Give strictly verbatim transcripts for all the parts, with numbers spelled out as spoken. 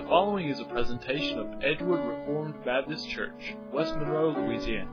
following is a presentation of Edgewood Reformed Baptist Church, West Monroe, Louisiana.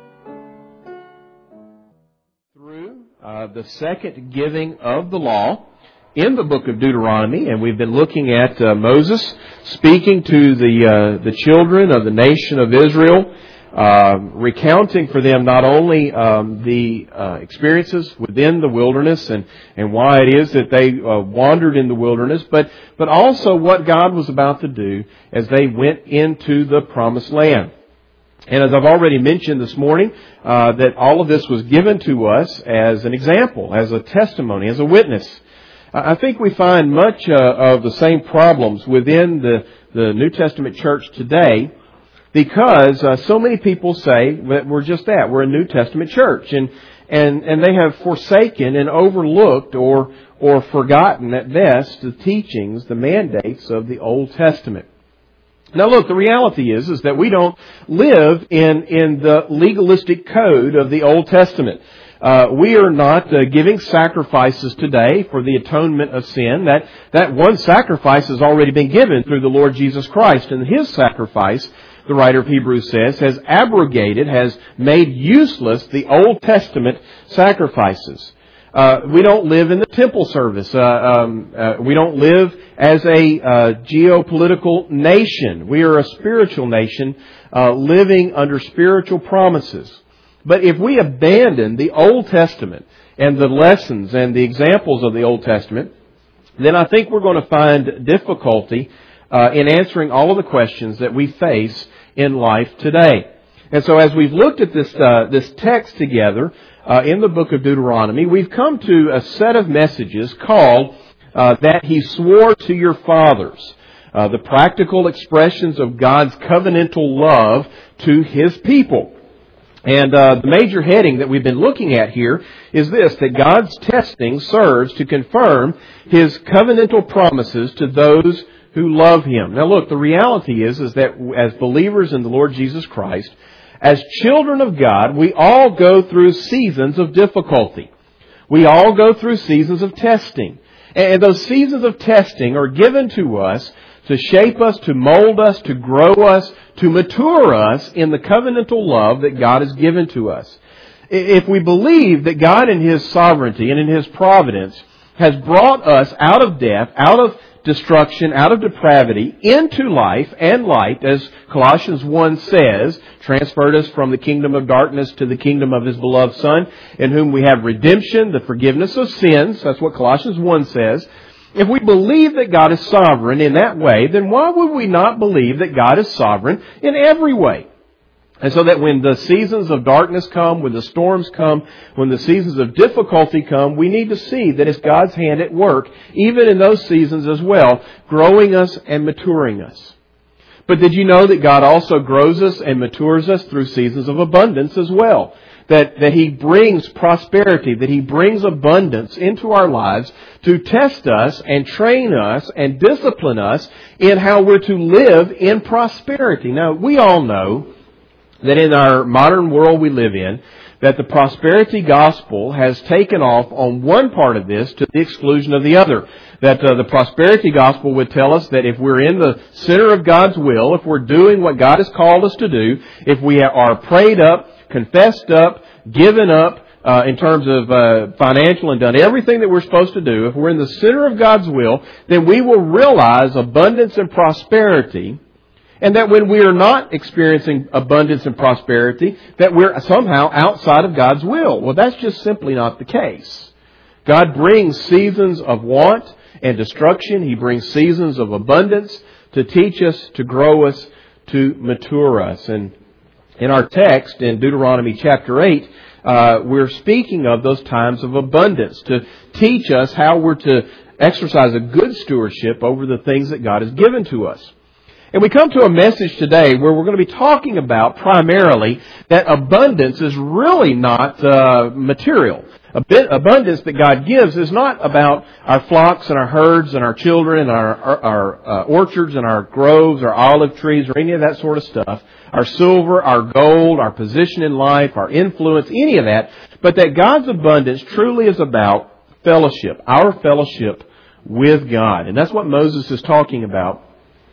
Through uh, the second giving of the law in the book of Deuteronomy, and we've been looking at uh, Moses speaking to the uh, the children of the nation of Israel, uh, recounting for them not only um, the uh, experiences within the wilderness and, and why it is that they uh, wandered in the wilderness, but but also what God was about to do as they went into the promised land. And as I've already mentioned this morning, uh, that all of this was given to us as an example, as a testimony, as a witness. I think we find much uh, of the same problems within the, the New Testament church today because uh, so many people say that we're just that. We're a New Testament church. And, and, and they have forsaken and overlooked or, or forgotten at best the teachings, the mandates of the Old Testament. Now look, the reality is, is that we don't live in, in the legalistic code of the Old Testament. Uh, we are not uh, giving sacrifices today for the atonement of sin. That, that one sacrifice has already been given through the Lord Jesus Christ. And His sacrifice, the writer of Hebrews says, has abrogated, has made useless the Old Testament sacrifices. Uh, we don't live in the temple service. Uh, um, uh, we don't live as a uh, geopolitical nation. We are a spiritual nation uh, living under spiritual promises. But if we abandon the Old Testament and the lessons and the examples of the Old Testament, then I think we're going to find difficulty uh, in answering all of the questions that we face in life today. And so as we've looked at this uh, this text together uh, in the book of Deuteronomy, we've come to a set of messages called uh, That He Swore to Your Fathers. Uh, the practical expressions of God's covenantal love to His people. And uh, the major heading that we've been looking at here is this, that God's testing serves to confirm His covenantal promises to those who love Him. Now look, the reality is, is that as believers in the Lord Jesus Christ, as children of God, we all go through seasons of difficulty. We all go through seasons of testing. And those seasons of testing are given to us to shape us, to mold us, to grow us, to mature us in the covenantal love that God has given to us. If we believe that God in His sovereignty and in His providence has brought us out of death, out of destruction, out of depravity, into life and light, as Colossians one says, transferred us from the kingdom of darkness to the kingdom of His beloved Son, in whom we have redemption, the forgiveness of sins. That's what Colossians one says. If we believe that God is sovereign in that way, then why would we not believe that God is sovereign in every way? And so that when the seasons of darkness come, when the storms come, when the seasons of difficulty come, we need to see that it's God's hand at work, even in those seasons as well, growing us and maturing us. But did you know that God also grows us and matures us through seasons of abundance as well? That, that He brings prosperity, that He brings abundance into our lives to test us and train us and discipline us in how we're to live in prosperity. Now, we all know that in our modern world we live in, that the prosperity gospel has taken off on one part of this to the exclusion of the other. That uh, the prosperity gospel would tell us that if we're in the center of God's will, if we're doing what God has called us to do, if we are prayed up, confessed up, given up uh, in terms of uh, financial and done everything that we're supposed to do, if we're in the center of God's will, then we will realize abundance and prosperity. And that when we are not experiencing abundance and prosperity, that we're somehow outside of God's will. Well, that's just simply not the case. God brings seasons of want and destruction. He brings seasons of abundance to teach us, to grow us, to mature us. And in our text in Deuteronomy chapter eight, uh, we're speaking of those times of abundance to teach us how we're to exercise a good stewardship over the things that God has given to us. And we come to a message today where we're going to be talking about primarily that abundance is really not uh, material. A bit abundance that God gives is not about our flocks and our herds and our children and our, our, our uh, orchards and our groves, our olive trees or any of that sort of stuff. Our silver, our gold, our position in life, our influence, any of that. But that God's abundance truly is about fellowship, our fellowship with God. And that's what Moses is talking about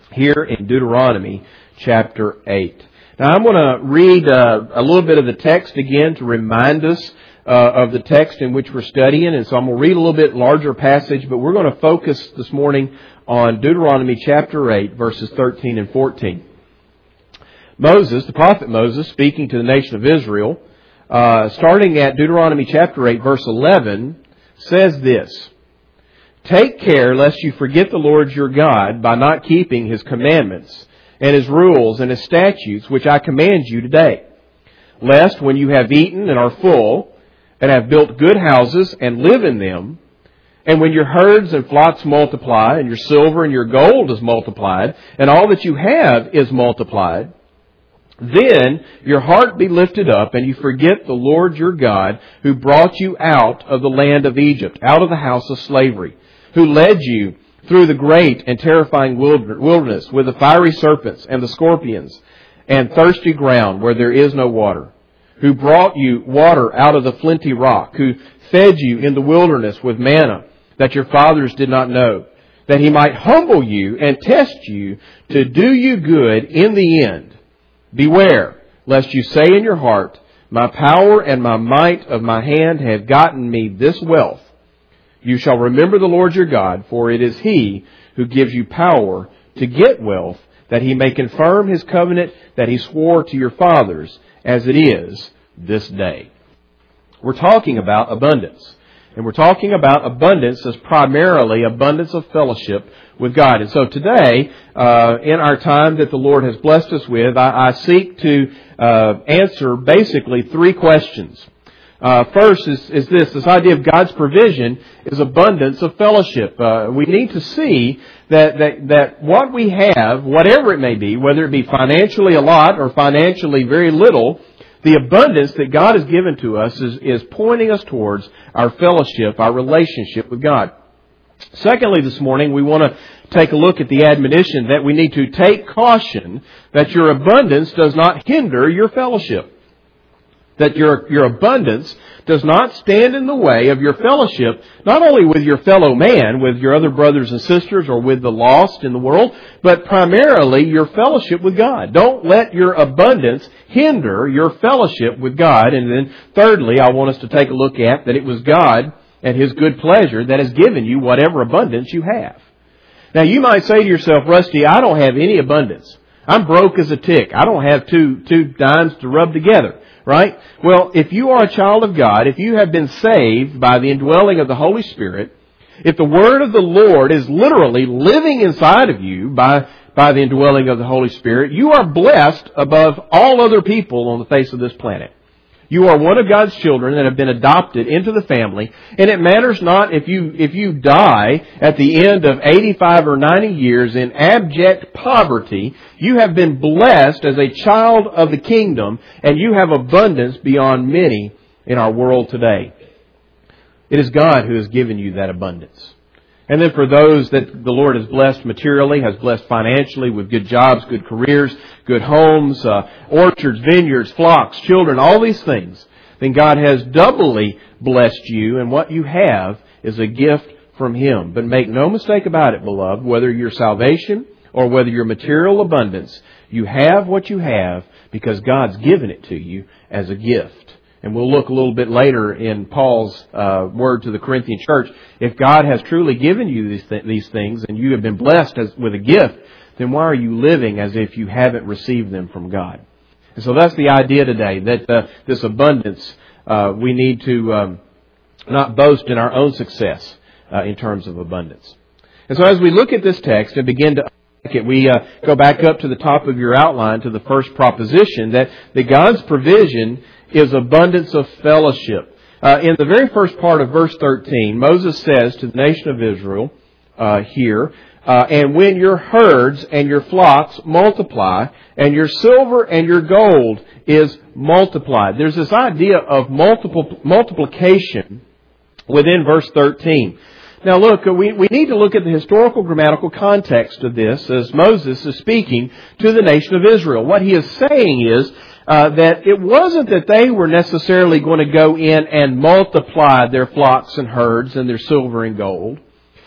here in Deuteronomy chapter eight. Now I'm going to read uh, a little bit of the text again to remind us uh, of the text in which we're studying. And so I'm going to read a little bit larger passage, but we're going to focus this morning on Deuteronomy chapter eight, verses thirteen and fourteen. Moses, the prophet Moses, speaking to the nation of Israel, uh, starting at Deuteronomy chapter eight, verse eleven, says this: "Take care lest you forget the Lord your God by not keeping His commandments and His rules and His statutes, which I command you today. Lest when you have eaten and are full, and have built good houses and live in them, and when your herds and flocks multiply, and your silver and your gold is multiplied, and all that you have is multiplied, then your heart be lifted up, and you forget the Lord your God, who brought you out of the land of Egypt, out of the house of slavery, who led you through the great and terrifying wilderness with the fiery serpents and the scorpions and thirsty ground where there is no water, who brought you water out of the flinty rock, who fed you in the wilderness with manna that your fathers did not know, that He might humble you and test you to do you good in the end. Beware, lest you say in your heart, my power and my might of my hand have gotten me this wealth. You shall remember the Lord your God, for it is He who gives you power to get wealth, that He may confirm His covenant that He swore to your fathers, as it is this day." We're talking about abundance. And we're talking about abundance as primarily abundance of fellowship with God. And so today, uh, in our time that the Lord has blessed us with, I, I seek to uh, answer basically three questions. Uh, first is, is this, this idea of God's provision is abundance of fellowship. Uh, we need to see that, that, that what we have, whatever it may be, whether it be financially a lot or financially very little, the abundance that God has given to us is, is pointing us towards our fellowship, our relationship with God. Secondly, this morning, we want to take a look at the admonition that we need to take caution that your abundance does not hinder your fellowship. That your, your abundance does not stand in the way of your fellowship, not only with your fellow man, with your other brothers and sisters, or with the lost in the world, but primarily your fellowship with God. Don't let your abundance hinder your fellowship with God. And then thirdly, I want us to take a look at that it was God and His good pleasure that has given you whatever abundance you have. Now you might say to yourself, Rusty, I don't have any abundance. I'm broke as a tick. I don't have two, two dimes to rub together. Right? Well, if you are a child of God, if you have been saved by the indwelling of the Holy Spirit, if the Word of the Lord is literally living inside of you by, by the indwelling of the Holy Spirit, you are blessed above all other people on the face of this planet. You are one of God's children that have been adopted into the family, and it matters not if you if you die at the end of eighty-five or ninety years in abject poverty. You have been blessed as a child of the kingdom, and you have abundance beyond many in our world today. It is God who has given you that abundance. And then for those that the Lord has blessed materially, has blessed financially with good jobs, good careers, good homes, uh, orchards, vineyards, flocks, children, all these things, then God has doubly blessed you, and what you have is a gift from Him. But make no mistake about it, beloved, whether your salvation or whether your material abundance, you have what you have because God's given it to you as a gift. And we'll look a little bit later in Paul's uh, word to the Corinthian church. If God has truly given you these, th- these things and you have been blessed as, with a gift, then why are you living as if you haven't received them from God? And so that's the idea today, that uh, this abundance, uh, we need to um, not boast in our own success uh, in terms of abundance. And so as we look at this text and begin to unpack it, we uh, go back up to the top of your outline to the first proposition, that, that God's provision is abundance of fellowship. Uh, in the very first part of verse thirteen, Moses says to the nation of Israel uh, here, uh, and when your herds and your flocks multiply, and your silver and your gold is multiplied. There's this idea of multiple multiplication within verse thirteen. Now look, we, we need to look at the historical grammatical context of this as Moses is speaking to the nation of Israel. What he is saying is, Uh, that it wasn't that they were necessarily going to go in and multiply their flocks and herds and their silver and gold,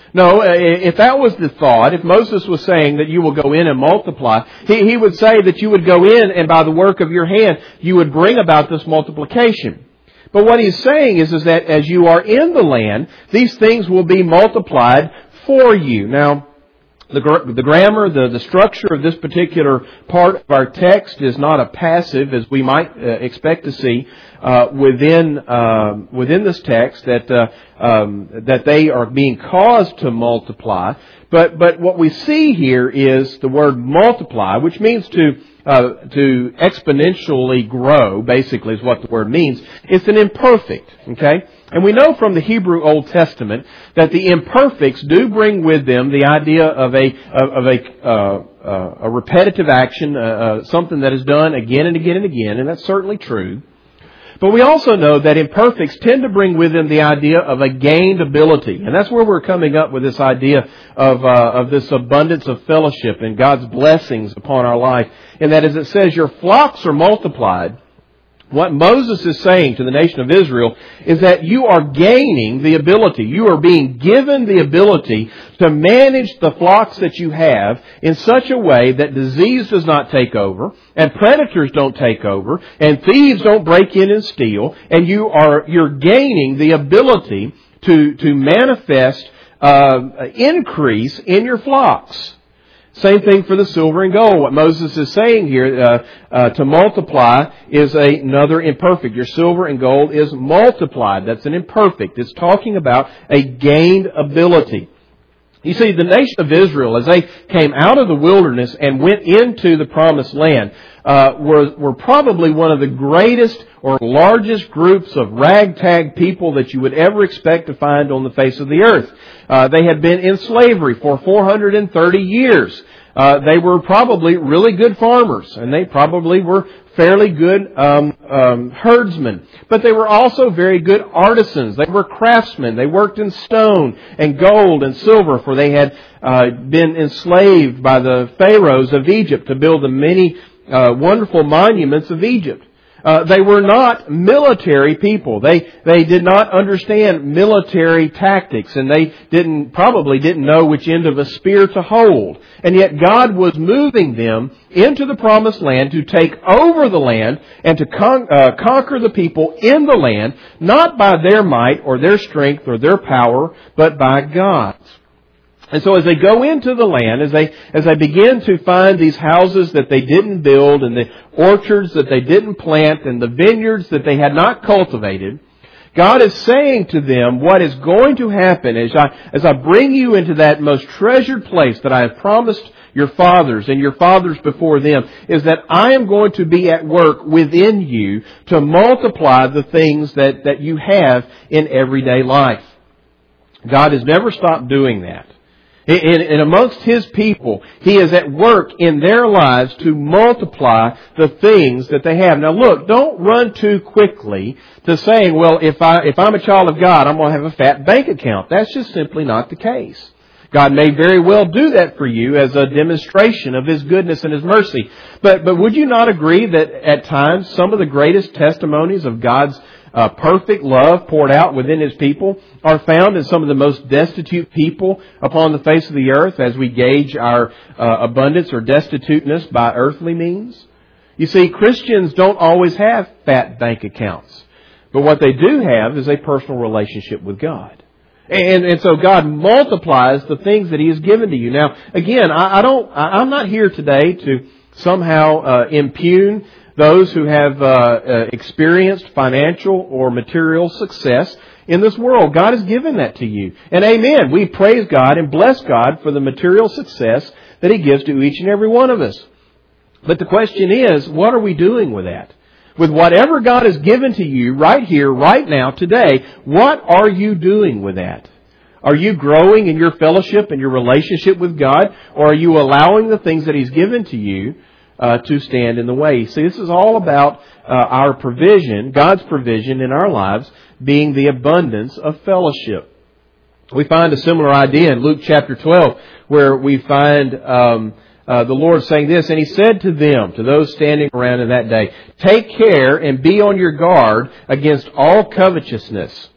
No, if that was the thought, if Moses was saying that you will go in and multiply, he, he would say that you would go in and by the work of your hand, you would bring about this multiplication. But what he's saying is, is that as you are in the land, these things will be multiplied for you. Now, the, gr- the grammar, the, the structure of this particular part of our text is not a passive, as we might uh, expect to see uh, within uh, within this text, that uh, um, that they are being caused to multiply. But but what we see here is the word multiply, which means to uh, to exponentially grow. Basically, is what the word means. It's an imperfect. Okay. And we know from the Hebrew Old Testament that the imperfects do bring with them the idea of a of a uh, uh, a repetitive action, uh, uh, something that is done again and again and again, and that's certainly true. But we also know that imperfects tend to bring with them the idea of a gained ability, and that's where we're coming up with this idea of uh, of this abundance of fellowship and God's blessings upon our life. And that, as it says, your flocks are multiplied. What Moses is saying to the nation of Israel is that you are gaining the ability, you are being given the ability to manage the flocks that you have in such a way that disease does not take over, and predators don't take over, and thieves don't break in and steal, and you are you're gaining the ability to to manifest uh, increase in your flocks. Same thing for the silver and gold. What Moses is saying here, uh, uh, to multiply is a, another imperfect. Your silver and gold is multiplied. That's an imperfect. It's talking about a gained ability. You see, the nation of Israel, as they came out of the wilderness and went into the promised land, uh, were, were probably one of the greatest or largest groups of ragtag people that you would ever expect to find on the face of the earth. Uh, they had been in slavery for four hundred thirty years. Uh, they were probably really good farmers, and they probably were fairly good um, um, herdsmen. But they were also very good artisans. They were craftsmen. They worked in stone and gold and silver, for they had uh, been enslaved by the pharaohs of Egypt to build the many uh, wonderful monuments of Egypt. Uh, they were not military people. They they did not understand military tactics, and they didn't probably didn't know which end of a spear to hold. And yet God was moving them into the promised land to take over the land and to con- uh, conquer the people in the land, not by their might or their strength or their power, but by God's. And so as they go into the land, as they as they begin to find these houses that they didn't build, and the orchards that they didn't plant, and the vineyards that they had not cultivated, God is saying to them, what is going to happen as I, as I bring you into that most treasured place that I have promised your fathers and your fathers before them, is that I am going to be at work within you to multiply the things that, that you have in everyday life. God has never stopped doing that. And amongst His people, He is at work in their lives to multiply the things that they have. Now look, don't run too quickly to saying, well, if, I, if I'm a child of God, I'm going to have a fat bank account. That's just simply not the case. God may very well do that for you as a demonstration of His goodness and His mercy. But, but would you not agree that at times some of the greatest testimonies of God's Uh, perfect love poured out within His people are found in some of the most destitute people upon the face of the earth, as we gauge our uh, abundance or destituteness by earthly means? You see, Christians don't always have fat bank accounts. But what they do have is a personal relationship with God. And, and so God multiplies the things that He has given to you. Now, again, I, I don't, I, I'm not here today to somehow uh, impugn those who have uh, uh, experienced financial or material success in this world. God has given that to you. And amen. We praise God and bless God for the material success that He gives to each and every one of us. But the question is, what are we doing with that? With whatever God has given to you right here, right now, today, what are you doing with that? Are you growing in your fellowship and your relationship with God? Or are you allowing the things that He's given to you Uh, to stand in the way? See, this is all about uh, our provision, God's provision in our lives, being the abundance of fellowship. We find a similar idea in Luke chapter twelve, where we find um, uh, the Lord saying this, and He said to them, to those standing around in that day, "Take care and be on your guard against all covetousness.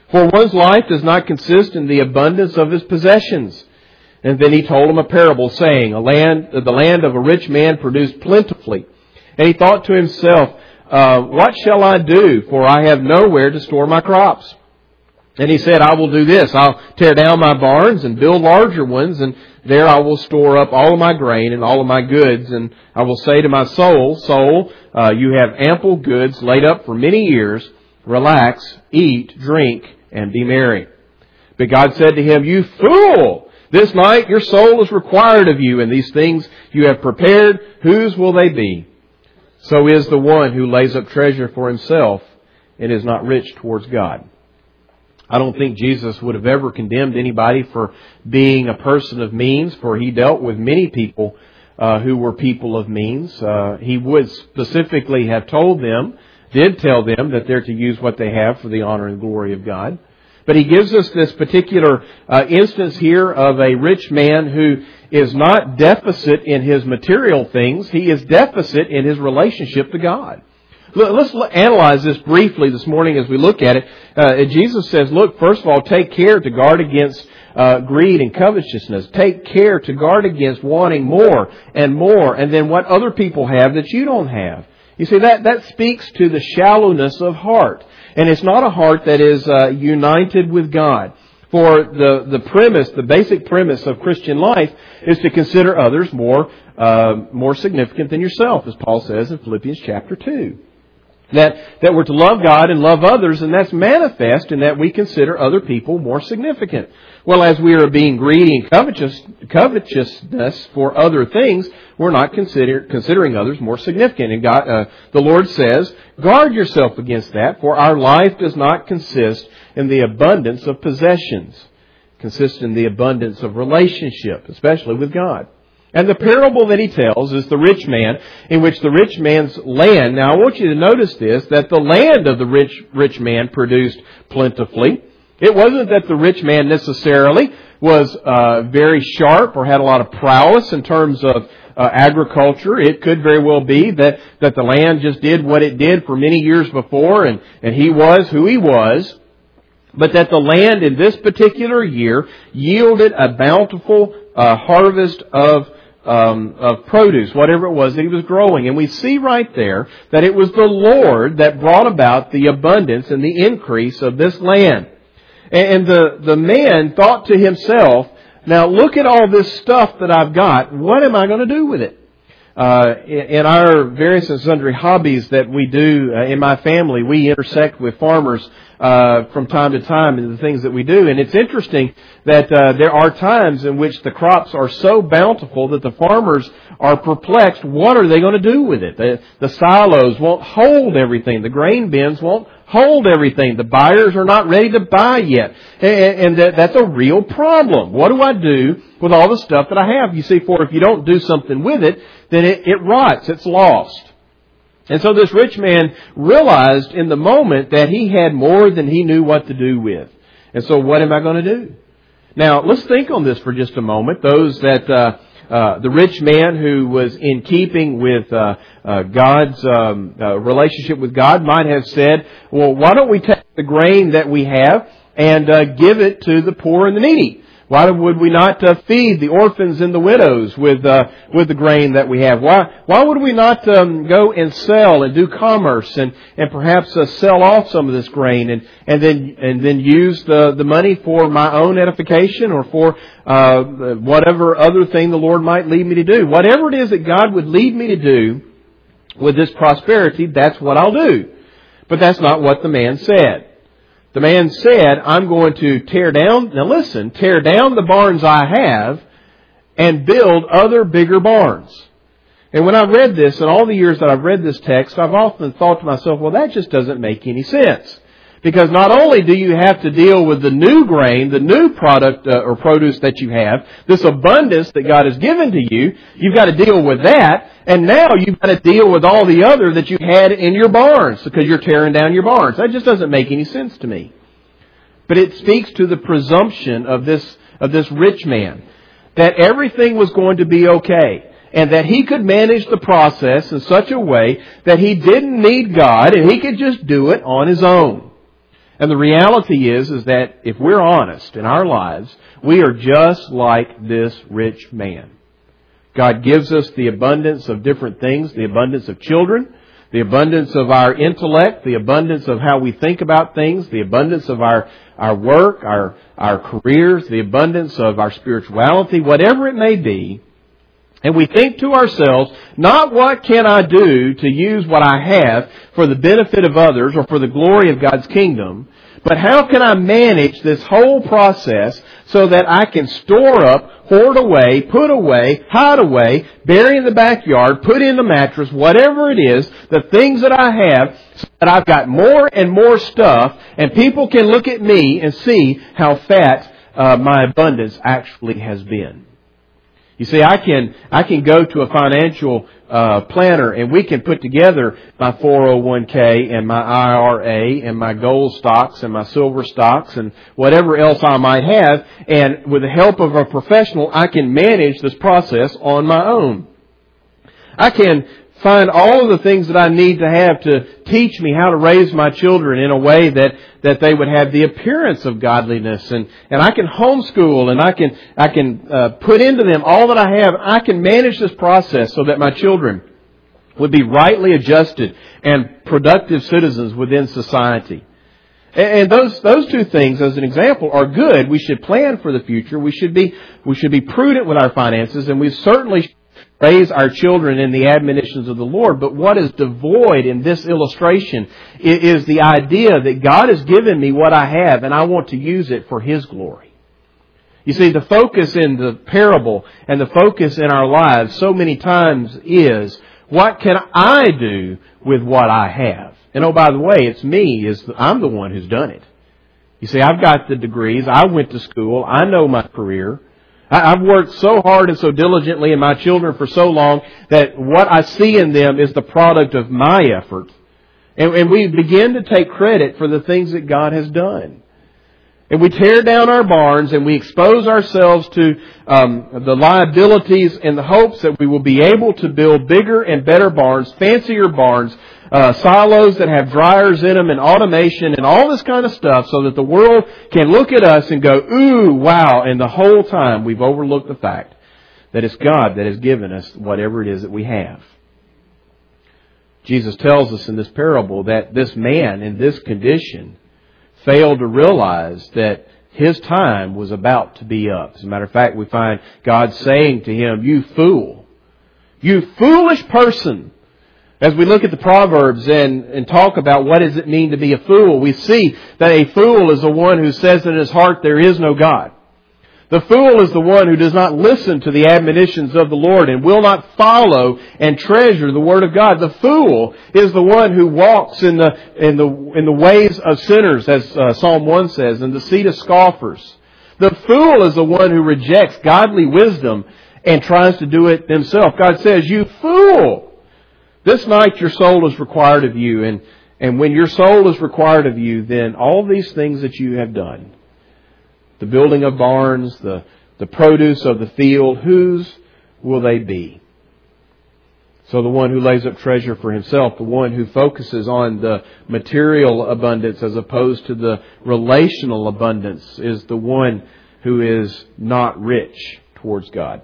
For one's life does not consist in the abundance of his possessions. And then he told him a parable, saying, a land, the land of a rich man produced plentifully. And he thought to himself, uh, what shall I do? For I have nowhere to store my crops. And he said, I will do this. I'll tear down my barns and build larger ones, and there I will store up all of my grain and all of my goods. And I will say to my soul, soul, uh, you have ample goods laid up for many years. Relax, eat, drink, and be merry. But God said to him, you fool! This night your soul is required of you, and these things you have prepared, whose will they be? So is the one who lays up treasure for himself and is not rich towards God. I don't think Jesus would have ever condemned anybody for being a person of means, for he dealt with many people uh, who were people of means. Uh, he would specifically have told them, did tell them, that they're to use what they have for the honor and glory of God. But he gives us this particular uh, instance here of a rich man who is not deficit in his material things. He is deficit in his relationship to God. Let's analyze this briefly this morning as we look at it. Uh, Jesus says, look, first of all, take care to guard against uh, greed and covetousness. Take care to guard against wanting more and more, and then what other people have that you don't have. You see, that, that speaks to the shallowness of heart. And it's not a heart that is uh, united with God. For the, the premise, the basic premise of Christian life is to consider others more, uh, more significant than yourself, as Paul says in Philippians chapter two. That, that we're to love God and love others, and that's manifest in that we consider other people more significant. Well, as we are being greedy and covetous, covetousness for other things, we're not consider, considering others more significant. And God, uh, the Lord says, guard yourself against that, for our life does not consist in the abundance of possessions. It consists in the abundance of relationship, especially with God. And the parable that he tells is the rich man, in which the rich man's land, now I want you to notice this, that the land of the rich, rich man produced plentifully. It wasn't that the rich man necessarily was uh, very sharp or had a lot of prowess in terms of uh, agriculture. It could very well be that, that the land just did what it did for many years before, and, and he was who he was. But that the land in this particular year yielded a bountiful uh, harvest of Um, of produce, whatever it was that he was growing. And we see right there that it was the Lord that brought about the abundance and the increase of this land. And the, the man thought to himself, now look at all this stuff that I've got. What am I going to do with it? Uh, in our various and sundry hobbies that we do uh, in my family, we intersect with farmers uh, from time to time in the things that we do. And it's interesting that uh, there are times in which the crops are so bountiful that the farmers are perplexed. What are they going to do with it? The, the silos won't hold everything. The grain bins won't hold everything. The buyers are not ready to buy yet. And, and that, that's a real problem. What do I do with all the stuff that I have? You see, for if you don't do something with it, then it, it rots. It's lost. And so this rich man realized in the moment that he had more than he knew what to do with. And so what am I going to do? Now, let's think on this for just a moment. Those that, uh, uh, the rich man who was in keeping with uh, uh, God's um, uh, relationship with God might have said, well, why don't we take the grain that we have and uh, give it to the poor and the needy? Why would we not uh, feed the orphans and the widows with uh, with the grain that we have? Why why would we not um, go and sell and do commerce and and perhaps uh, sell off some of this grain and and then and then use the the money for my own edification or for uh, whatever other thing the Lord might lead me to do? Whatever it is that God would lead me to do with this prosperity, that's what I'll do. But that's not what the man said. The man said, I'm going to tear down, now listen, tear down the barns I have and build other bigger barns. And when I read this, and all the years that I've read this text, I've often thought to myself, well, that just doesn't make any sense. Because not only do you have to deal with the new grain, the new product uh, or produce that you have, this abundance that God has given to you, you've got to deal with that. And now you've got to deal with all the other that you had in your barns because you're tearing down your barns. That just doesn't make any sense to me. But it speaks to the presumption of this, of this rich man that everything was going to be okay. And that he could manage the process in such a way that he didn't need God and he could just do it on his own. And the reality is, is that if we're honest in our lives, we are just like this rich man. God gives us the abundance of different things, the abundance of children, the abundance of our intellect, the abundance of how we think about things, the abundance of our, our work, our, our careers, the abundance of our spirituality, whatever it may be. And we think to ourselves, not what can I do to use what I have for the benefit of others or for the glory of God's kingdom, but how can I manage this whole process so that I can store up, hoard away, put away, hide away, bury in the backyard, put in the mattress, whatever it is, the things that I have, so that I've got more and more stuff, and people can look at me and see how fat uh, my abundance actually has been. You see, I can I can go to a financial uh, planner and we can put together my four oh one k and my I R A and my gold stocks and my silver stocks and whatever else I might have. And with the help of a professional, I can manage this process on my own. I can find all of the things that I need to have to teach me how to raise my children in a way that, that they would have the appearance of godliness. And, and I can homeschool and I can, I can uh, put into them all that I have. I can manage this process so that my children would be rightly adjusted and productive citizens within society. And, and those, those two things, as an example, are good. We should plan for the future. We should be, we should be prudent with our finances, and we certainly raise our children in the admonitions of the Lord. But what is devoid in this illustration is the idea that God has given me what I have and I want to use it for His glory. You see, the focus in the parable and the focus in our lives so many times is, what can I do with what I have? And oh, by the way, it's me. Is I'm the one who's done it. You see, I've got the degrees. I went to school. I know my career. I've worked so hard and so diligently in my children for so long that what I see in them is the product of my effort. And, and we begin to take credit for the things that God has done. And we tear down our barns and we expose ourselves to um, the liabilities in the hopes that we will be able to build bigger and better barns, fancier barns, Uh, silos that have dryers in them and automation and all this kind of stuff so that the world can look at us and go, ooh, wow. And the whole time we've overlooked the fact that it's God that has given us whatever it is that we have. Jesus tells us in this parable that this man in this condition failed to realize that his time was about to be up. As a matter of fact, we find God saying to him, you fool, you foolish person. As we look at the Proverbs and, and talk about what does it mean to be a fool, we see that a fool is the one who says in his heart there is no God. The fool is the one who does not listen to the admonitions of the Lord and will not follow and treasure the Word of God. The fool is the one who walks in the in the in the ways of sinners, as uh, Psalm one says, in the seat of scoffers. The fool is the one who rejects godly wisdom and tries to do it himself. God says, "You fool! This night your soul is required of you." And, and when your soul is required of you, then all these things that you have done, the building of barns, the, the produce of the field, whose will they be? So the one who lays up treasure for himself, the one who focuses on the material abundance as opposed to the relational abundance, is the one who is not rich towards God.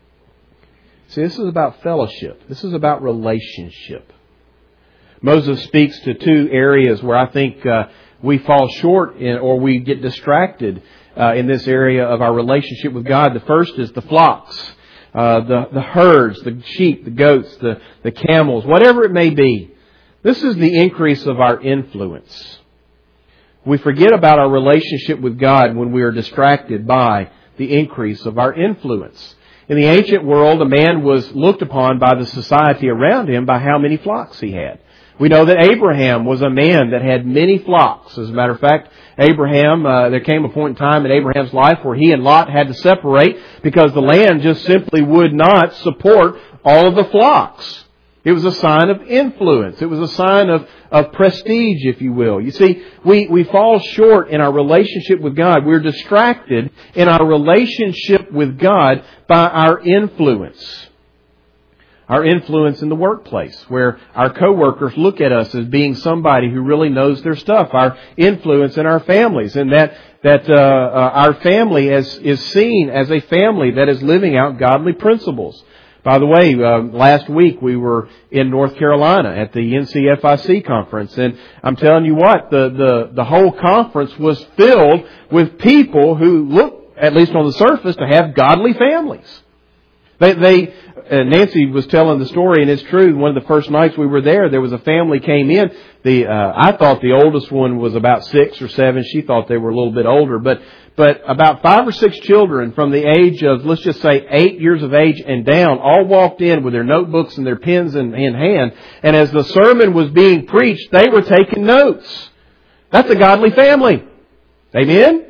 See, this is about fellowship. This is about relationship. Moses speaks to two areas where I think uh, we fall short in, or we get distracted uh, in this area of our relationship with God. The first is the flocks, uh, the, the herds, the sheep, the goats, the, the camels, whatever it may be. This is the increase of our influence. We forget about our relationship with God when we are distracted by the increase of our influence. In the ancient world, a man was looked upon by the society around him by how many flocks he had. We know that Abraham was a man that had many flocks. As a matter of fact, Abraham, uh, there came a point in time in Abraham's life where he and Lot had to separate because the land just simply would not support all of the flocks. It was a sign of influence. It was a sign of, of prestige, if you will. You see, we, we fall short in our relationship with God. We're distracted in our relationship with God by our influence. our influence in the workplace, where our coworkers look at us as being somebody who really knows their stuff. Our influence in our families, and that that uh, uh, our family is, is seen as a family that is living out godly principles. By the way, uh, last week we were in North Carolina at the N C F I C conference, and I'm telling you what, the, the, the whole conference was filled with people who look, at least on the surface, to have godly families. They, they uh, Nancy was telling the story, and it's true. One of the first nights we were there, there was a family came in. The uh, I thought the oldest one was about six or seven. She thought they were a little bit older, but but about five or six children from the age of, let's just say, eight years of age and down, all walked in with their notebooks and their pens in, in hand. And as the sermon was being preached, they were taking notes. That's a godly family. Amen?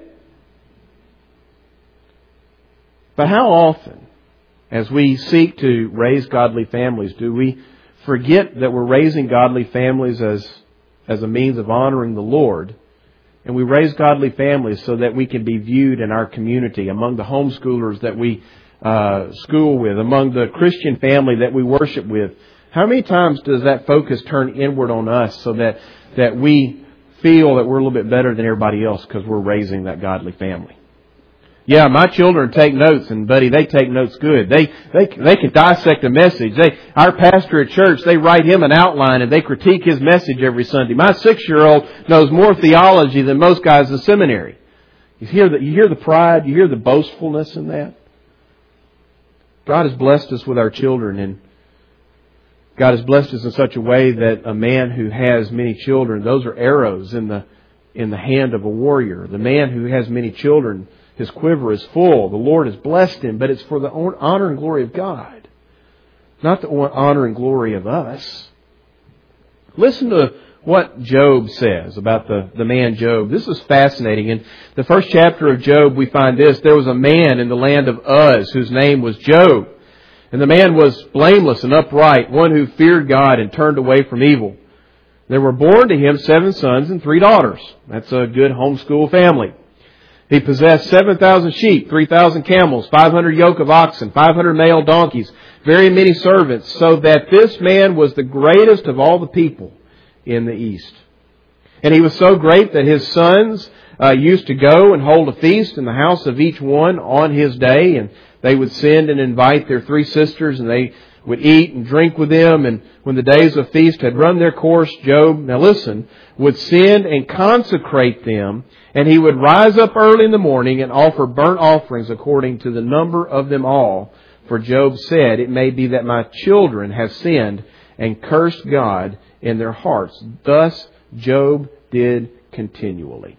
But how often, as we seek to raise godly families, do we forget that we're raising godly families as, as a means of honoring the Lord? And we raise godly families so that we can be viewed in our community, among the homeschoolers that we uh, school with, among the Christian family that we worship with. How many times does that focus turn inward on us so that, that we feel that we're a little bit better than everybody else because we're raising that godly family? Yeah, my children take notes, and buddy, they take notes good. They they they can dissect a message. They our pastor at church, they write him an outline and they critique his message every Sunday. My six-year-old knows more theology than most guys in seminary. You hear the you hear the pride, you hear the boastfulness in that. God has blessed us with our children, and God has blessed us in such a way that a man who has many children, those are arrows in the in the hand of a warrior. The man who has many children, his quiver is full. The Lord has blessed him, but it's for the honor and glory of God, not the honor and glory of us. Listen to what Job says about the, the man Job. This is fascinating. In the first chapter of Job, we find this. There was a man in the land of Uz whose name was Job. And the man was blameless and upright, one who feared God and turned away from evil. There were born to him seven sons and three daughters. That's a good homeschool family. He possessed seven thousand sheep, three thousand camels, five hundred yoke of oxen, five hundred male donkeys, very many servants, so that this man was the greatest of all the people in the East. And he was so great that his sons uh, used to go and hold a feast in the house of each one on his day, and they would send and invite their three sisters, and they would eat and drink with them. And when the days of feast had run their course, Job, now listen, would send and consecrate them, and he would rise up early in the morning and offer burnt offerings according to the number of them all. For Job said, "It may be that my children have sinned and cursed God in their hearts." Thus Job did continually.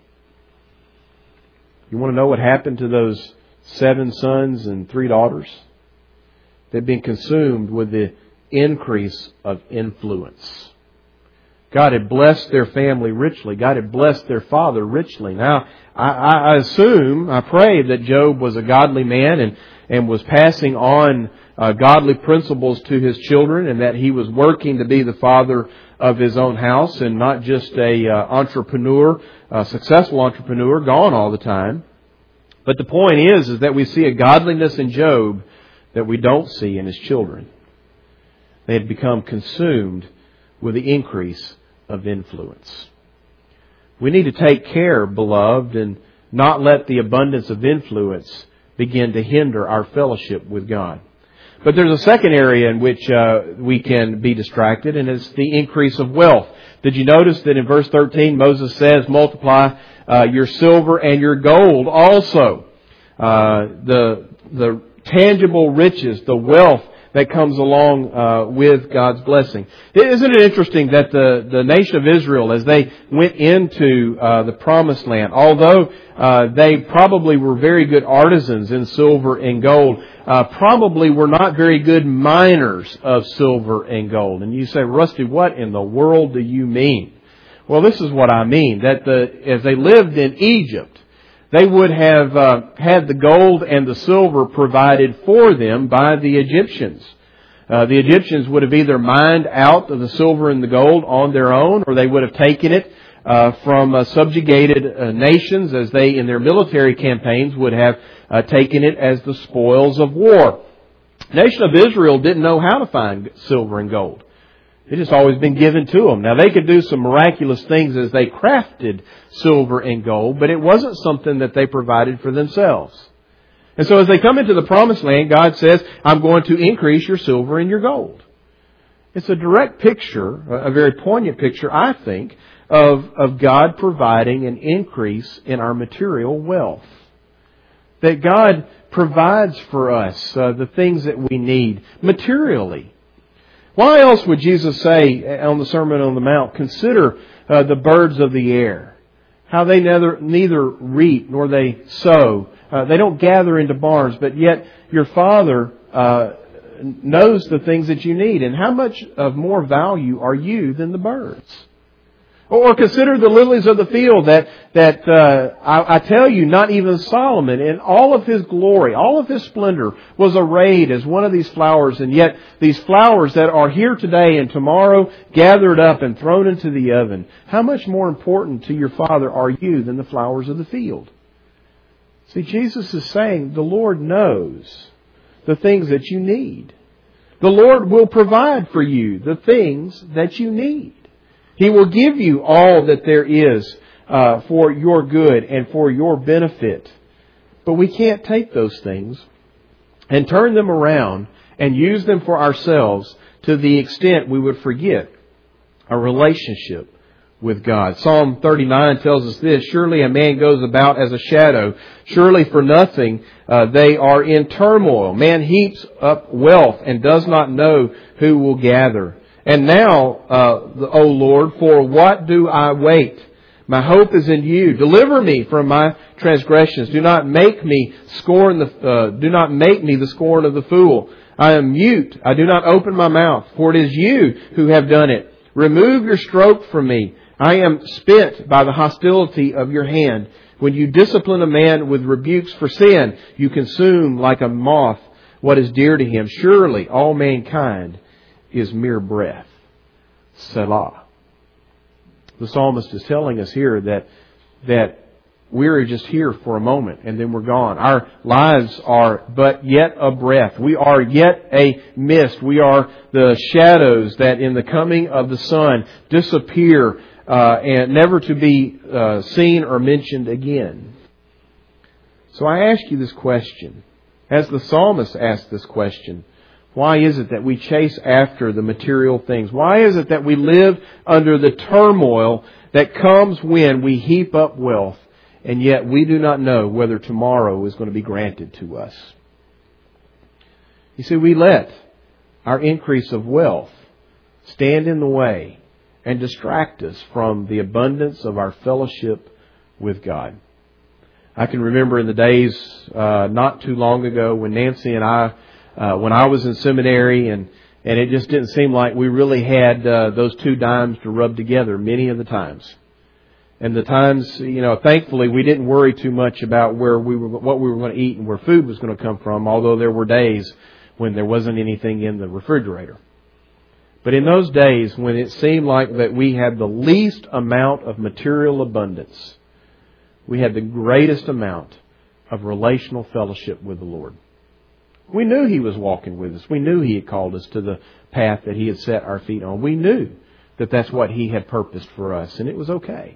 You want to know what happened to those seven sons and three daughters? They've been consumed with the increase of influence. God had blessed their family richly. God had blessed their father richly. Now, I, I assume, I pray that Job was a godly man and, and was passing on uh, godly principles to his children, and that he was working to be the father of his own house and not just a uh, entrepreneur, a successful entrepreneur, gone all the time. But the point is, is that we see a godliness in Job that we don't see in his children. They had become consumed with the increase of influence. We need to take care, beloved, and not let the abundance of influence begin to hinder our fellowship with God. But there's a second area in which uh, we can be distracted, and it's the increase of wealth. Did you notice that in verse thirteen, Moses says, "Multiply uh, your silver and your gold also." Uh, the the tangible riches, the wealth that comes along uh, with God's blessing. Isn't it interesting that the, the nation of Israel, as they went into uh, the Promised Land, although uh, they probably were very good artisans in silver and gold, uh, probably were not very good miners of silver and gold. And you say, "Rusty, what in the world do you mean?" Well, this is what I mean. That the as they lived in Egypt, they would have uh, had the gold and the silver provided for them by the Egyptians. Uh, the Egyptians would have either mined out of the silver and the gold on their own, or they would have taken it uh, from uh, subjugated uh, nations, as they, in their military campaigns, would have uh, taken it as the spoils of war. The nation of Israel didn't know how to find silver and gold. It just always been given to them. Now, they could do some miraculous things as they crafted silver and gold, but it wasn't something that they provided for themselves. And so as they come into the promised land, God says, I'm going to increase your silver and your gold. It's a direct picture, a very poignant picture, I think, of, of God providing an increase in our material wealth. That God provides for us uh, the things that we need materially. Why else would Jesus say on the Sermon on the Mount, consider uh, the birds of the air, how they neither, neither reap nor they sow. Uh, they don't gather into barns, but yet your Father uh, knows the things that you need. And how much of more value are you than the birds? Or consider the lilies of the field that, that uh, I, I tell you, not even Solomon in all of his glory, all of his splendor was arrayed as one of these flowers. And yet these flowers that are here today and tomorrow gathered up and thrown into the oven, how much more important to your Father are you than the flowers of the field? See, Jesus is saying the Lord knows the things that you need. The Lord will provide for you the things that you need. He will give you all that there is uh, for your good and for your benefit. But we can't take those things and turn them around and use them for ourselves to the extent we would forget a relationship with God. Psalm thirty-nine tells us this, surely a man goes about as a shadow. Surely for nothing uh, they are in turmoil. Man heaps up wealth and does not know who will gather. And now, uh, O Lord, for what do I wait? My hope is in you. Deliver me from my transgressions. Do not make me scorn the. Uh, do not make me the scorn of the fool. I am mute. I do not open my mouth, for it is you who have done it. Remove your stroke from me. I am spent by the hostility of your hand. When you discipline a man with rebukes for sin, you consume like a moth what is dear to him. Surely all mankind is mere breath. Selah. The psalmist is telling us here that that we're just here for a moment and then we're gone. Our lives are but yet a breath. We are yet a mist. We are the shadows that in the coming of the sun disappear uh, and never to be uh, seen or mentioned again. So I ask you this question, as the psalmist asked this question. Why is it that we chase after the material things? Why is it that we live under the turmoil that comes when we heap up wealth, and yet we do not know whether tomorrow is going to be granted to us? You see, we let our increase of wealth stand in the way and distract us from the abundance of our fellowship with God. I can remember in the days uh, not too long ago when Nancy and I Uh, when I was in seminary, and, and it just didn't seem like we really had uh, those two dimes to rub together many of the times. And the times, you know, thankfully we didn't worry too much about where we were, what we were going to eat and where food was going to come from, although there were days when there wasn't anything in the refrigerator. But in those days when it seemed like that we had the least amount of material abundance, we had the greatest amount of relational fellowship with the Lord. We knew He was walking with us. We knew He had called us to the path that He had set our feet on. We knew that that's what He had purposed for us, and it was okay.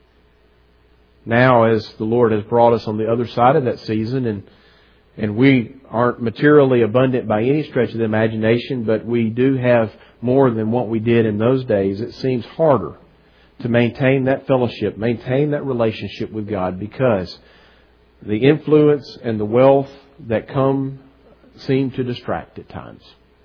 Now, as the Lord has brought us on the other side of that season, and and we aren't materially abundant by any stretch of the imagination, but we do have more than what we did in those days, it seems harder to maintain that fellowship, maintain that relationship with God, because the influence and the wealth that come seem to distract at times.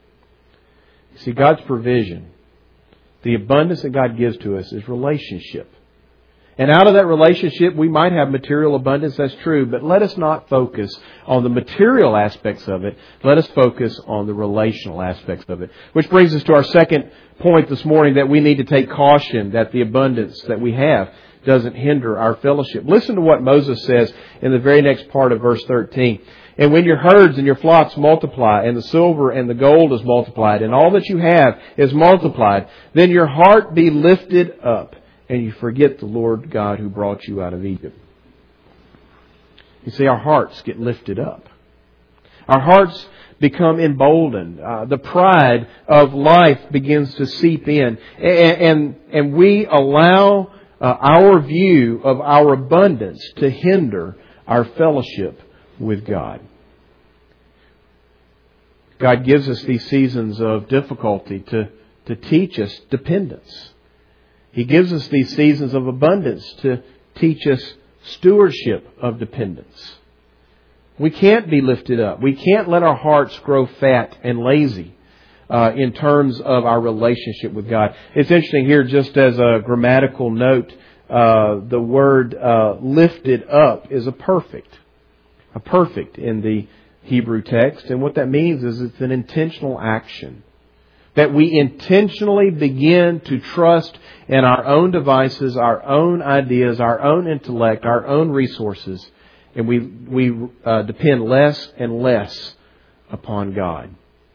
You see, God's provision, the abundance that God gives to us is relationship. And out of that relationship, we might have material abundance, that's true, but let us not focus on the material aspects of it. Let us focus on the relational aspects of it. Which brings us to our second point this morning, that we need to take caution that the abundance that we have doesn't hinder our fellowship. Listen to what Moses says in the very next part of verse thirteen. And when your herds and your flocks multiply, and the silver and the gold is multiplied, and all that you have is multiplied, then your heart be lifted up, and you forget the Lord God who brought you out of Egypt. You see, our hearts get lifted up. Our hearts become emboldened. Uh, the pride of life begins to seep in. And, and, and we allow uh, our view of our abundance to hinder our fellowship with God. God gives us these seasons of difficulty to, to teach us dependence. He gives us these seasons of abundance to teach us stewardship of dependence. We can't be lifted up. We can't let our hearts grow fat and lazy uh, in terms of our relationship with God. It's interesting here, just as a grammatical note, uh, the word uh, lifted up is a perfect. A perfect in the Hebrew text. And what that means is it's an intentional action. That we intentionally begin to trust in our own devices, our own ideas, our own intellect, our own resources. And we we uh, depend less and less upon God.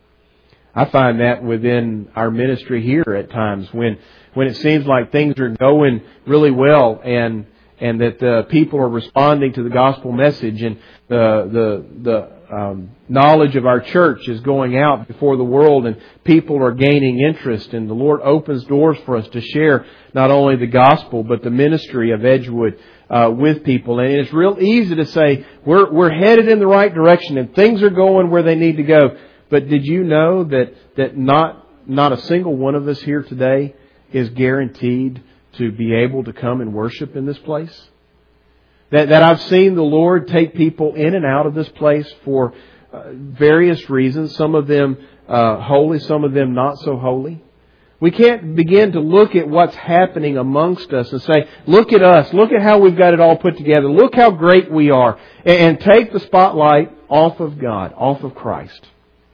I find that within our ministry here at times when when it seems like things are going really well and and that uh, people are responding to the gospel message and the the the um, knowledge of our church is going out before the world and people are gaining interest and the Lord opens doors for us to share not only the gospel but the ministry of Edgewood uh, with people. And it's real easy to say we're we're headed in the right direction and things are going where they need to go. But did you know that that not not a single one of us here today is guaranteed to be able to come and worship in this place? That, that I've seen the Lord take people in and out of this place for uh, various reasons. Some of them uh, holy, some of them not so holy. We can't begin to look at what's happening amongst us and say, look at us, look at how we've got it all put together, look how great we are, and, and take the spotlight off of God, off of Christ.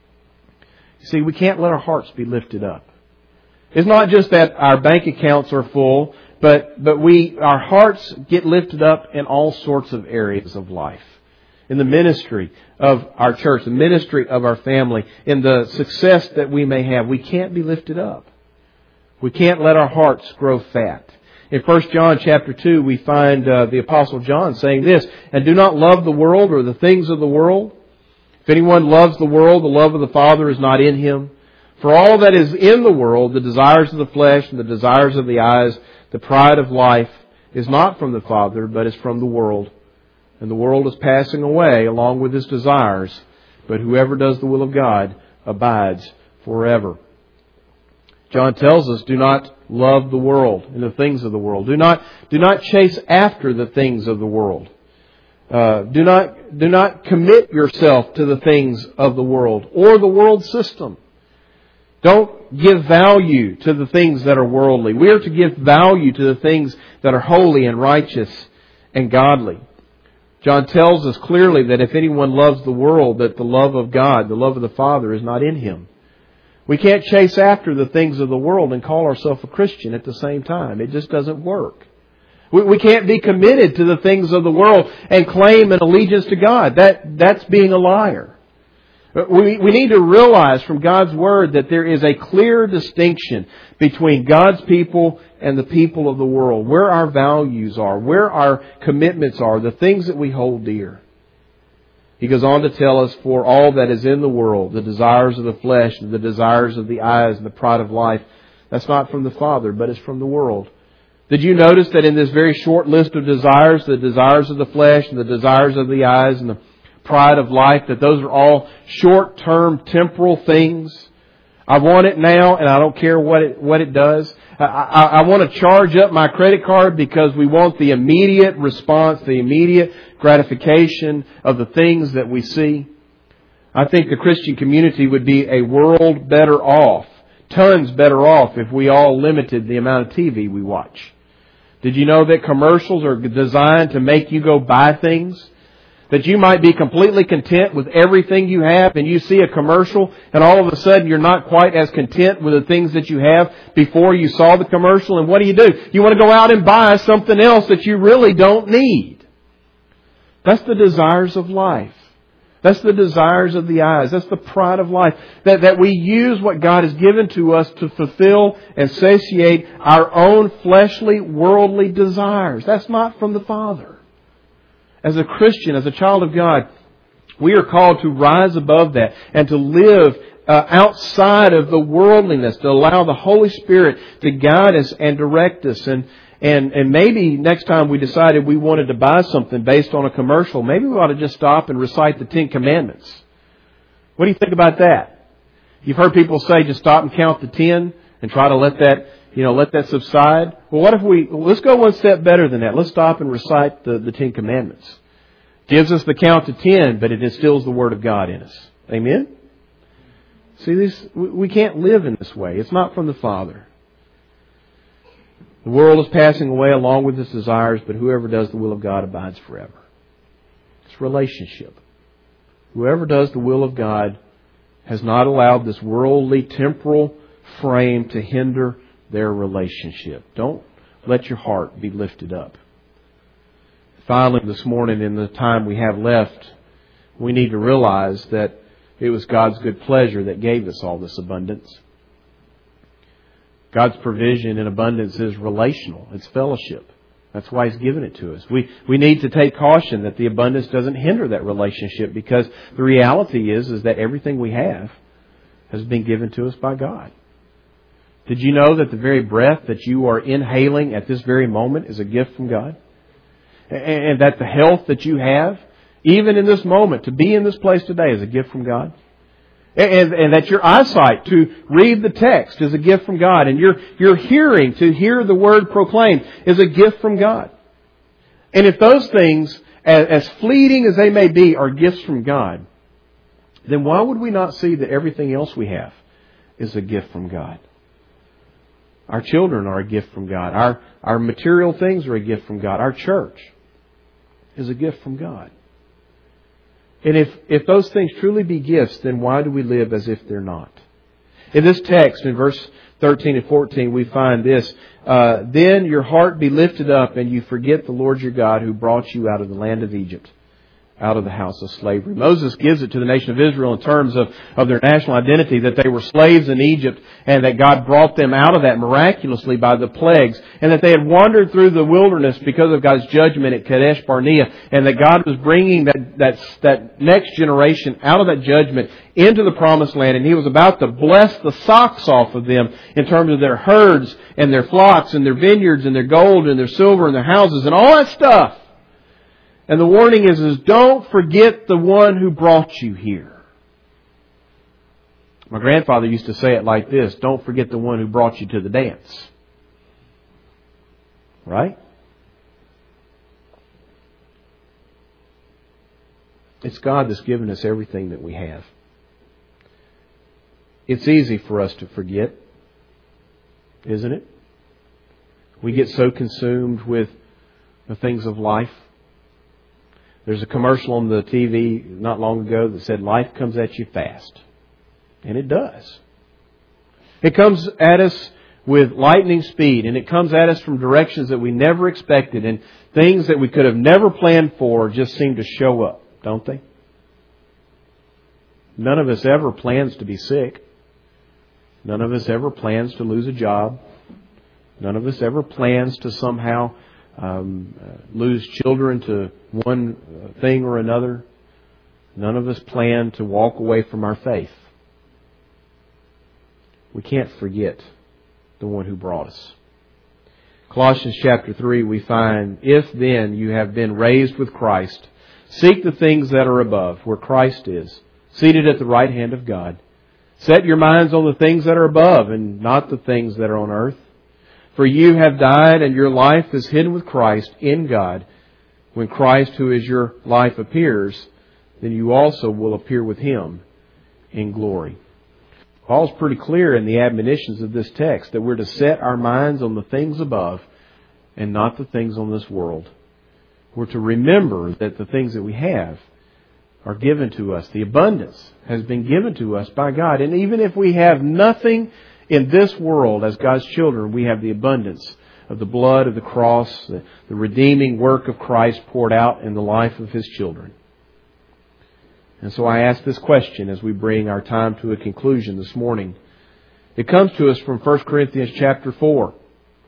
You see, we can't let our hearts be lifted up. It's not just that our bank accounts are full, but but we our hearts get lifted up in all sorts of areas of life. In the ministry of our church, the ministry of our family, in the success that we may have, we can't be lifted up. We can't let our hearts grow fat. In First John chapter two, we find uh, the Apostle John saying this, "And do not love the world or the things of the world. If anyone loves the world, the love of the Father is not in him. For all that is in the world, the desires of the flesh and the desires of the eyes, the pride of life, is not from the Father, but is from the world. And the world is passing away along with its desires, but whoever does the will of God abides forever." John tells us, do not love the world and the things of the world. Do not, do not chase after the things of the world. Uh, do not, do not commit yourself to the things of the world or the world system. Don't give value to the things that are worldly. We are to give value to the things that are holy and righteous and godly. John tells us clearly that if anyone loves the world, that the love of God, the love of the Father, is not in him. We can't chase after the things of the world and call ourselves a Christian at the same time. It just doesn't work. We, we can't be committed to the things of the world and claim an allegiance to God. That, that's being a liar. We, we need to realize from God's Word that there is a clear distinction between God's people and the people of the world. Where our values are, where our commitments are, the things that we hold dear. He goes on to tell us, for all that is in the world, the desires of the flesh and the desires of the eyes and the pride of life, that's not from the Father, but it's from the world. Did you notice that in this very short list of desires, the desires of the flesh and the desires of the eyes and the pride of life, that those are all short-term temporal things? I want it now and I don't care what it, what it does. I, I, I want to charge up my credit card because we want the immediate response, the immediate gratification of the things that we see. I think the Christian community would be a world better off, tons better off, if we all limited the amount of T V we watch. Did you know that commercials are designed to make you go buy things? That you might be completely content with everything you have and you see a commercial and all of a sudden you're not quite as content with the things that you have before you saw the commercial. And what do you do? You want to go out and buy something else that you really don't need. That's the desires of life. That's the desires of the eyes. That's the pride of life. That, that we use what God has given to us to fulfill and satiate our own fleshly, worldly desires. That's not from the Father. As a Christian, as a child of God, We are called to rise above that and to live uh, outside of the worldliness, to allow the Holy Spirit to guide us and direct us. And, and, and maybe next time we decided we wanted to buy something based on a commercial, maybe we ought to just stop and recite the Ten Commandments. What do you think about that? You've heard people say just stop and count to ten and try to let that, you know, let that subside. Well, what if we, let's go one step better than that. Let's stop and recite the, the Ten Commandments. Gives us the count to ten, but it instills the Word of God in us. Amen? See, this, we can't live in this way. It's not from the Father. The world is passing away along with its desires, but whoever does the will of God abides forever. It's relationship. Whoever does the will of God has not allowed this worldly, temporal frame to hinder their relationship. Don't let your heart be lifted up. Finally, this morning, in the time we have left, we need to realize that it was God's good pleasure that gave us all this abundance. God's provision in abundance is relational. It's fellowship. That's why He's given it to us. We we need to take caution that the abundance doesn't hinder that relationship, because the reality is, is that everything we have has been given to us by God. Did you know that the very breath that you are inhaling at this very moment is a gift from God? And that the health that you have, even in this moment, to be in this place today, is a gift from God. And, and that your eyesight to read the text is a gift from God. And your, your hearing to hear the Word proclaimed is a gift from God. And if those things, as, as fleeting as they may be, are gifts from God, then why would we not see that everything else we have is a gift from God? Our children are a gift from God. Our, our material things are a gift from God. Our church is a gift from God. And if, if those things truly be gifts, then why do we live as if they're not? In this text, in verse thirteen and fourteen, we find this. Uh, then your heart be lifted up and you forget the Lord your God who brought you out of the land of Egypt, out of the house of slavery. Moses gives it to the nation of Israel in terms of, of their national identity, that they were slaves in Egypt and that God brought them out of that miraculously by the plagues, and that they had wandered through the wilderness because of God's judgment at Kadesh Barnea, and that God was bringing that, that, that next generation out of that judgment into the promised land, and He was about to bless the socks off of them in terms of their herds and their flocks and their vineyards and their gold and their silver and their houses and all that stuff. And the warning is, is don't forget the one who brought you here. My grandfather used to say it like this: don't forget the one who brought you to the dance. Right? It's God that's given us everything that we have. It's easy for us to forget, isn't it? We get so consumed with the things of life. There's a commercial on the T V not long ago that said, life comes at you fast. And it does. It comes at us with lightning speed, and it comes at us from directions that we never expected, and things that we could have never planned for just seem to show up, don't they? None of us ever plans to be sick. None of us ever plans to lose a job. None of us ever plans to somehow Um, uh, lose children to one thing or another. None of us plan to walk away from our faith. We can't forget the one who brought us. Colossians chapter three, we find, if then you have been raised with Christ, seek the things that are above, where Christ is, seated at the right hand of God. Set your minds on the things that are above and not the things that are on earth. For you have died, and your life is hidden with Christ in God. When Christ, who is your life, appears, then you also will appear with Him in glory. Paul's pretty clear in the admonitions of this text that we're to set our minds on the things above and not the things on this world. We're to remember that the things that we have are given to us. The abundance has been given to us by God. And even if we have nothing in this world, as God's children, we have the abundance of the blood of the cross, the, the redeeming work of Christ poured out in the life of His children. And so I ask this question as we bring our time to a conclusion this morning. It comes to us from First Corinthians chapter four.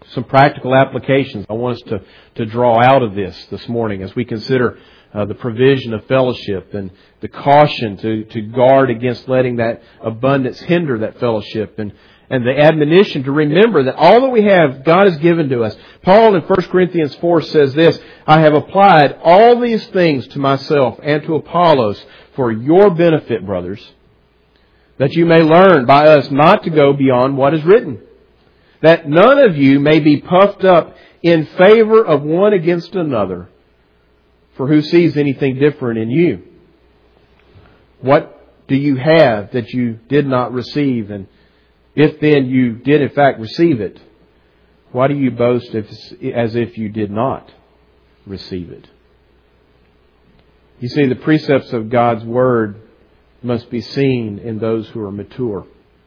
some practical applications I want us to, to draw out of this this morning as we consider uh, the provision of fellowship and the caution to, to guard against letting that abundance hinder that fellowship, and, and the admonition to remember that all that we have, God has given to us. Paul in First Corinthians four says this, I have applied all these things to myself and to Apollos for your benefit, brothers, that you may learn by us not to go beyond what is written, that none of you may be puffed up in favor of one against another. For who sees anything different in you? What do you have that you did not receive? And if then you did in fact receive it, why do you boast if, as if you did not receive it? You see, the precepts of God's Word must be seen in those who are mature.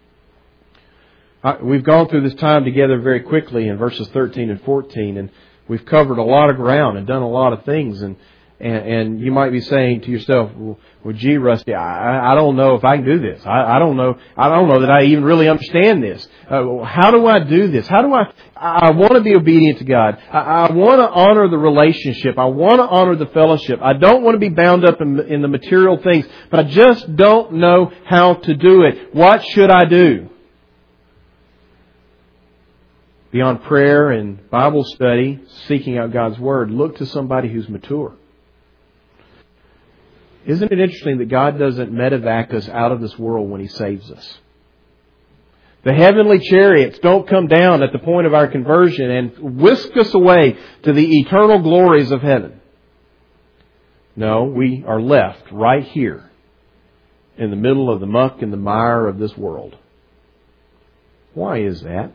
We've gone through this time together very quickly in verses thirteen and fourteen, and we've covered a lot of ground and done a lot of things. And and, and you might be saying to yourself, well, well gee, Rusty, I, I don't know if I can do this. I, I don't know. I don't know that I even really understand this. Uh, how do I do this? How do I? I want to be obedient to God. I, I want to honor the relationship. I want to honor the fellowship. I don't want to be bound up in, in the material things, but I just don't know how to do it. What should I do? Beyond prayer and Bible study, seeking out God's Word, look to somebody who's mature. Isn't it interesting that God doesn't medevac us out of this world when He saves us? The heavenly chariots don't come down at the point of our conversion and whisk us away to the eternal glories of heaven. No, we are left right here in the middle of the muck and the mire of this world. Why is that?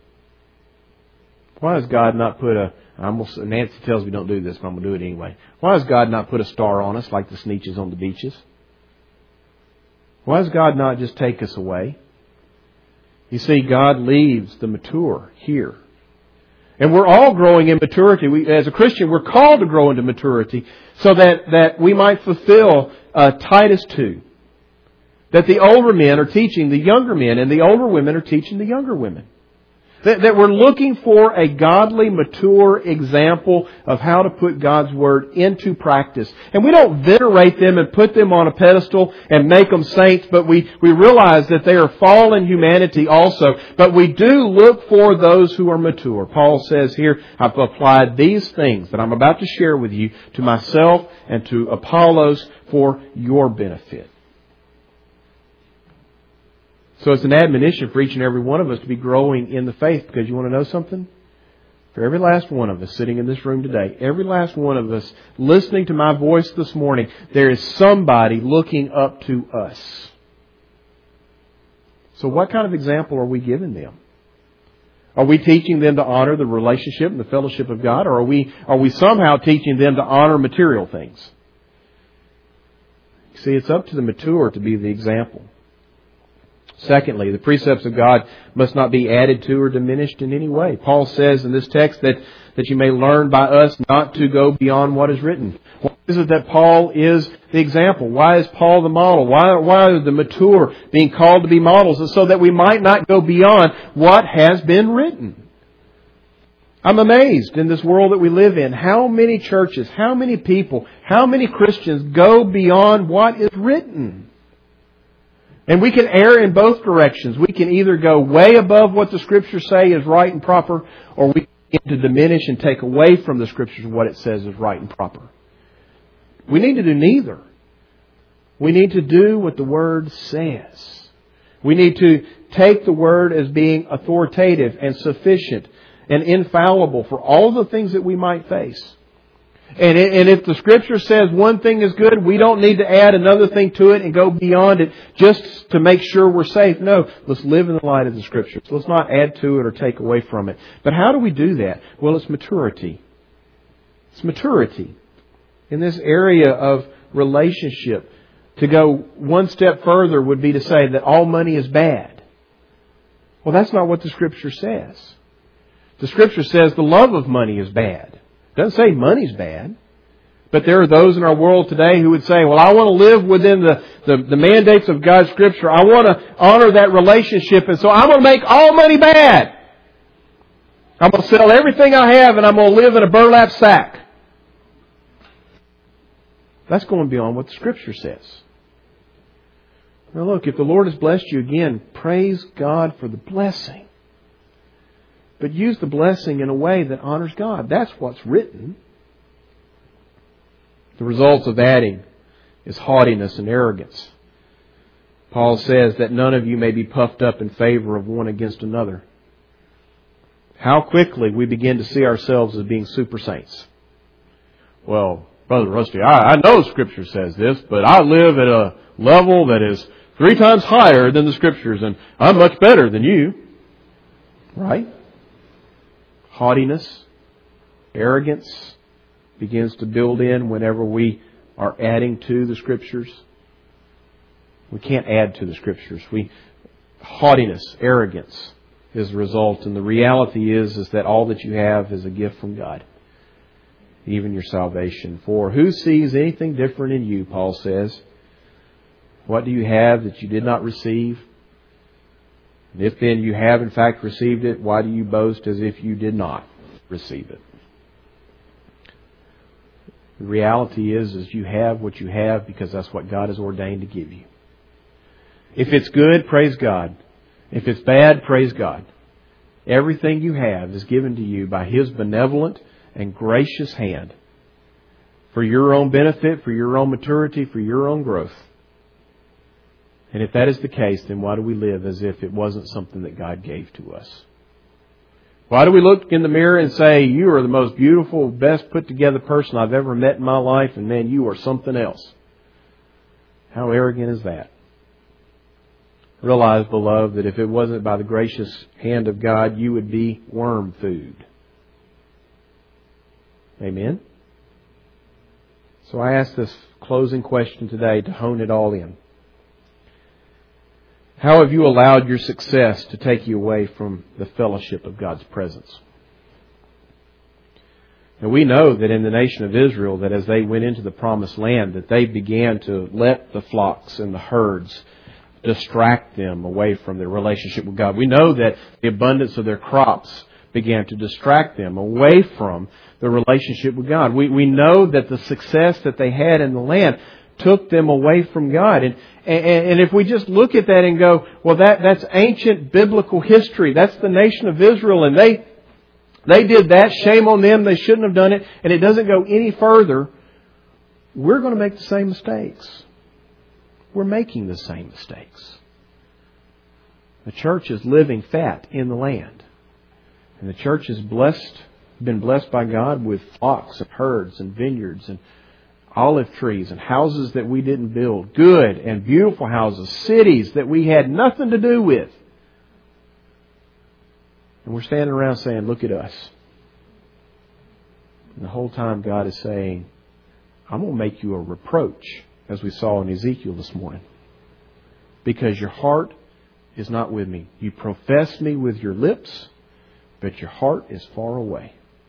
Why has God not put a... I'm gonna, Nancy tells me don't do this, but I'm going to do it anyway. Why has God not put a star on us like the Sneetches on the beaches? Why does God not just take us away? You see, God leaves the mature here. And we're all growing in maturity. We, as a Christian, we're called to grow into maturity so that, that we might fulfill uh, Titus two. That the older men are teaching the younger men and the older women are teaching the younger women. That, that we're looking for a godly, mature example of how to put God's Word into practice. And we don't venerate them and put them on a pedestal and make them saints, but we, we realize that they are fallen humanity also. But we do look for those who are mature. Paul says here, I've applied these things that I'm about to share with you to myself and to Apollos for your benefit. So it's an admonition for each and every one of us to be growing in the faith, because you want to know something? For every last one of us sitting in this room today, every last one of us listening to my voice this morning, there is somebody looking up to us. So what kind of example are we giving them? Are we teaching them to honor the relationship and the fellowship of God, or are we, are we somehow teaching them to honor material things? See, it's up to the mature to be the example. Secondly, the precepts of God must not be added to or diminished in any way. Paul says in this text that, that you may learn by us not to go beyond what is written. Why is it that Paul is the example? Why is Paul the model? Why, why are the mature being called to be models? And so that we might not go beyond what has been written. I'm amazed in this world that we live in. How many churches, how many people, how many Christians go beyond what is written? And we can err in both directions. We can either go way above what the Scriptures say is right and proper, or we can to diminish and take away from the Scriptures what it says is right and proper. We need to do neither. We need to do what the Word says. We need to take the Word as being authoritative and sufficient and infallible for all the things that we might face. And if the Scripture says one thing is good, we don't need to add another thing to it and go beyond it just to make sure we're safe. No, let's live in the light of the Scriptures. Let's not add to it or take away from it. But how do we do that? Well, it's maturity. It's maturity. In this area of relationship, to go one step further would be to say that all money is bad. Well, that's not what the Scripture says. The Scripture says the love of money is bad. It doesn't say money's bad. But there are those in our world today who would say, well, I want to live within the, the, the mandates of God's Scripture. I want to honor that relationship, and so I'm going to make all money bad. I'm going to sell everything I have and I'm going to live in a burlap sack. That's going beyond what the Scripture says. Now look, if the Lord has blessed you again, praise God for the blessing. But use the blessing in a way that honors God. That's what's written. The result of adding is haughtiness and arrogance. Paul says that none of you may be puffed up in favor of one against another. How quickly we begin to see ourselves as being super saints. Well, Brother Rusty, I, I know Scripture says this, but I live at a level that is three times higher than the Scriptures, and I'm much better than you. Right? Haughtiness, arrogance begins to build in whenever we are adding to the Scriptures. We can't add to the Scriptures. We haughtiness, arrogance is the result. And the reality is, is that all that you have is a gift from God. Even your salvation. For who sees anything different in you, Paul says? What do you have that you did not receive? And if then you have in fact received it, why do you boast as if you did not receive it? The reality is, is you have what you have because that's what God has ordained to give you. If it's good, praise God. If it's bad, praise God. Everything you have is given to you by His benevolent and gracious hand for your own benefit, for your own maturity, for your own growth. And if that is the case, then why do we live as if it wasn't something that God gave to us? Why do we look in the mirror and say, you are the most beautiful, best put together person I've ever met in my life, and man, you are something else? How arrogant is that? Realize, beloved, that if it wasn't by the gracious hand of God, you would be worm food. Amen? So I ask this closing question today to hone it all in. How have you allowed your success to take you away from the fellowship of God's presence? And we know that in the nation of Israel, that as they went into the promised land, that they began to let the flocks and the herds distract them away from their relationship with God. We know that the abundance of their crops began to distract them away from the relationship with God. We we know that the success that they had in the land took them away from God. And, and, and if we just look at that and go, well, that, that's ancient biblical history. That's the nation of Israel. And they, they did that. Shame on them. They shouldn't have done it. And it doesn't go any further. We're going to make the same mistakes. We're making the same mistakes. The church is living fat in the land. And the church is blessed, been blessed by God with flocks and herds and vineyards and olive trees and houses that we didn't build. Good and beautiful houses. Cities that we had nothing to do with. And we're standing around saying, look at us. And the whole time God is saying, I'm going to make you a reproach, as we saw in Ezekiel this morning. Because your heart is not with me. You profess me with your lips, but your heart is far away.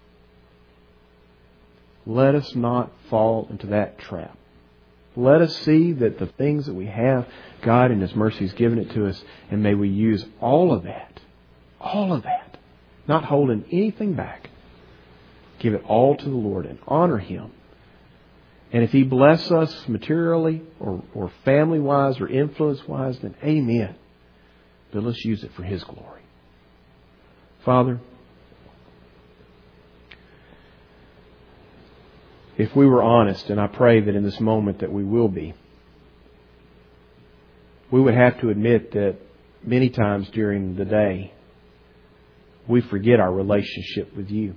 Let us not fall into that trap. Let us see that the things that we have, God in His mercy has given it to us, and may we use all of that, all of that, not holding anything back. Give it all to the Lord and honor Him. And if He bless us materially or, or family-wise or influence-wise, then amen. But let's use it for His glory. Father, if we were honest, and I pray that in this moment that we will be, we would have to admit that many times during the day, we forget our relationship with You.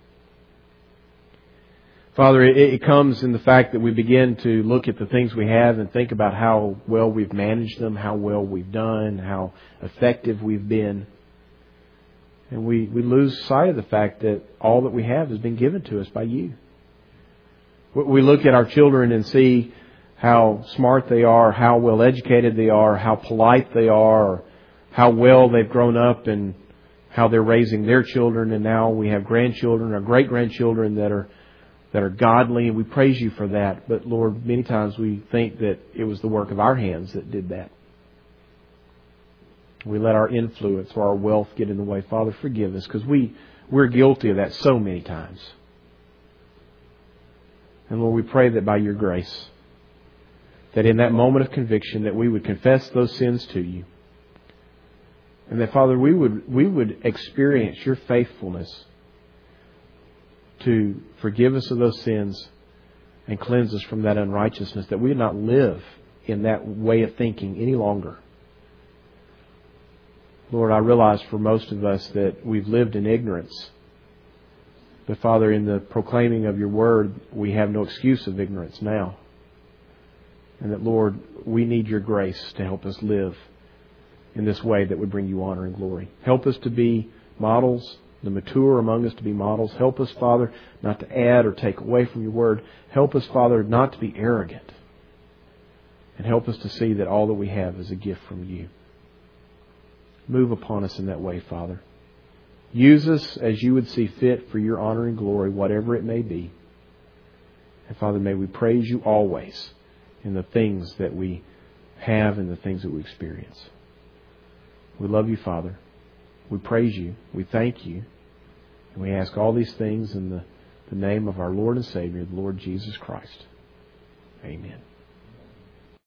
Father, it, it comes in the fact that we begin to look at the things we have and think about how well we've managed them, how well we've done, how effective we've been. And we, we lose sight of the fact that all that we have has been given to us by You. We look at our children and see how smart they are, how well educated they are, how polite they are, how well they've grown up and how they're raising their children. And now we have grandchildren or great-grandchildren that are that are godly, and we praise You for that. But Lord, many times we think that it was the work of our hands that did that. We let our influence or our wealth get in the way. Father, forgive us, because we, We're guilty of that so many times. And Lord, we pray that by your grace, that in that moment of conviction, that we would confess those sins to you. And that, Father, we would we would experience your faithfulness to forgive us of those sins and cleanse us from that unrighteousness, that we would not live in that way of thinking any longer. Lord, I realize for most of us that we've lived in ignorance. But Father, in the proclaiming of your word, we have no excuse of ignorance now. And that, Lord, we need your grace to help us live in this way that would bring you honor and glory. Help us to be models, the mature among us to be models. Help us, Father, not to add or take away from your word. Help us, Father, not to be arrogant. And help us to see that all that we have is a gift from you. Move upon us in that way, Father. Use us as you would see fit for your honor and glory, whatever it may be. And Father, may we praise you always in the things that we have and the things that we experience. We love you, Father. We praise you. We thank you. And we ask all these things in the, the name of our Lord and Savior, the Lord Jesus Christ. Amen.